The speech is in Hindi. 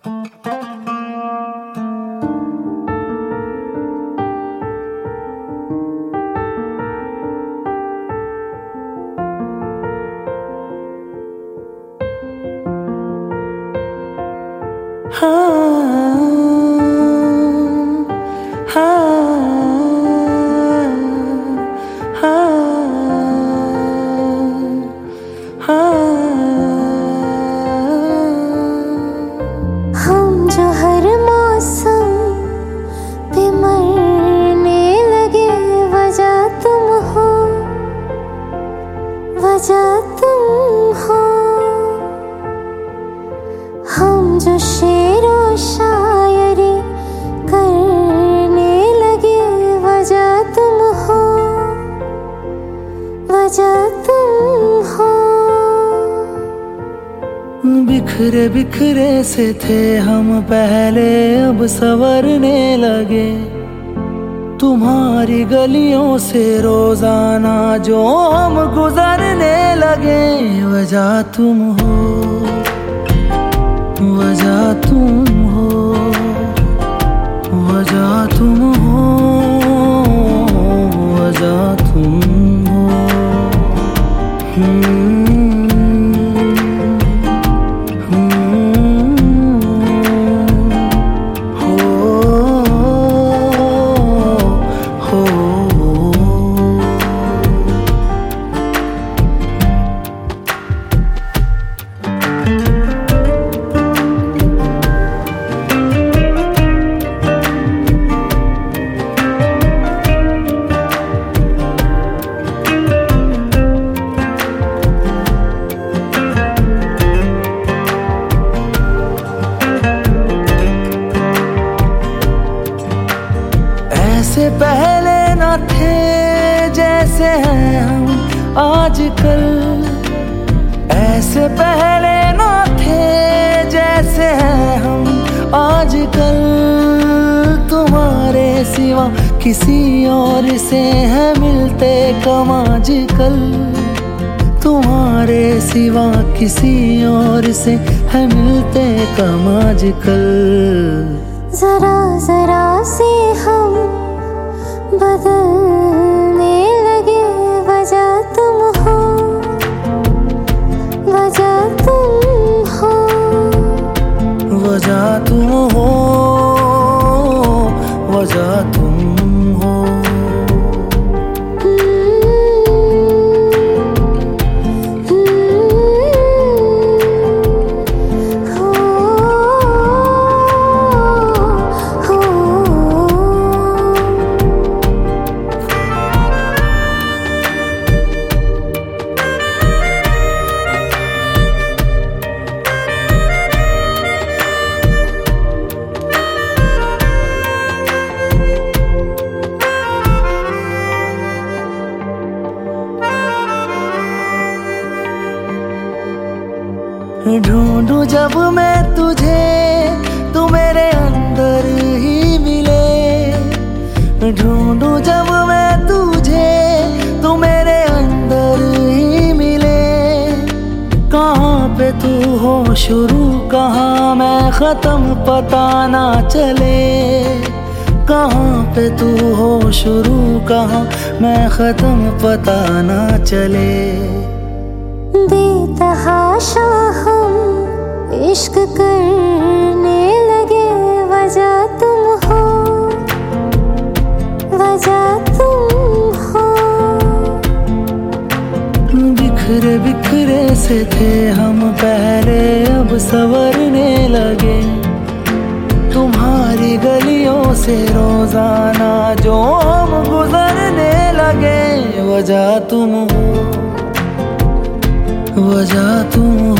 हम जो हर मौसम पे मरने लगे, वजह तुम हो, वजह तुम हो। हम जो शेरो शायरी करने लगे, वजह तुम हो, वजह तुम हो। बिखरे बिखरे से थे हम पहले, अब संवरने लगे। तुम्हारी गलियों से रोजाना जो हम गुजरने लगे, वजह तुम हो, वजह तुम हो, वजह तुम हो, वजह तुम हो। ऐसे पहले न थे जैसे हैं हम आजकल, ऐसे पहले न थे जैसे हैं हम आजकल। तुम्हारे सिवा किसी और से है मिलते कम आजकल, तुम्हारे सिवा किसी और से है मिलते कम आजकल। जरा जरा से हम बदलने लगे, वजह तुम हो, वजह तुम हो, वजह तुम हो, वजह तुम हो। ढूंढूं जब मैं तुझे, तू मेरे अंदर ही मिले। ढूंढूं जब मैं तुझे, तू मेरे अंदर ही मिले। कहाँ पे तू हो शुरू, कहाँ मैं खत्म, पता ना चले। कहाँ पे तू हो शुरू, कहाँ मैं खत्म, पता ना चले। बेतहाशा हम इश्क करने लगे, वजह तुम हो, वजह तुम हो। बिखरे बिखरे से थे हम पहले, अब संवरने लगे। तुम्हारी गलियों से रोजाना जो हम गुजरने लगे, वजह तुम हो, वजह तुम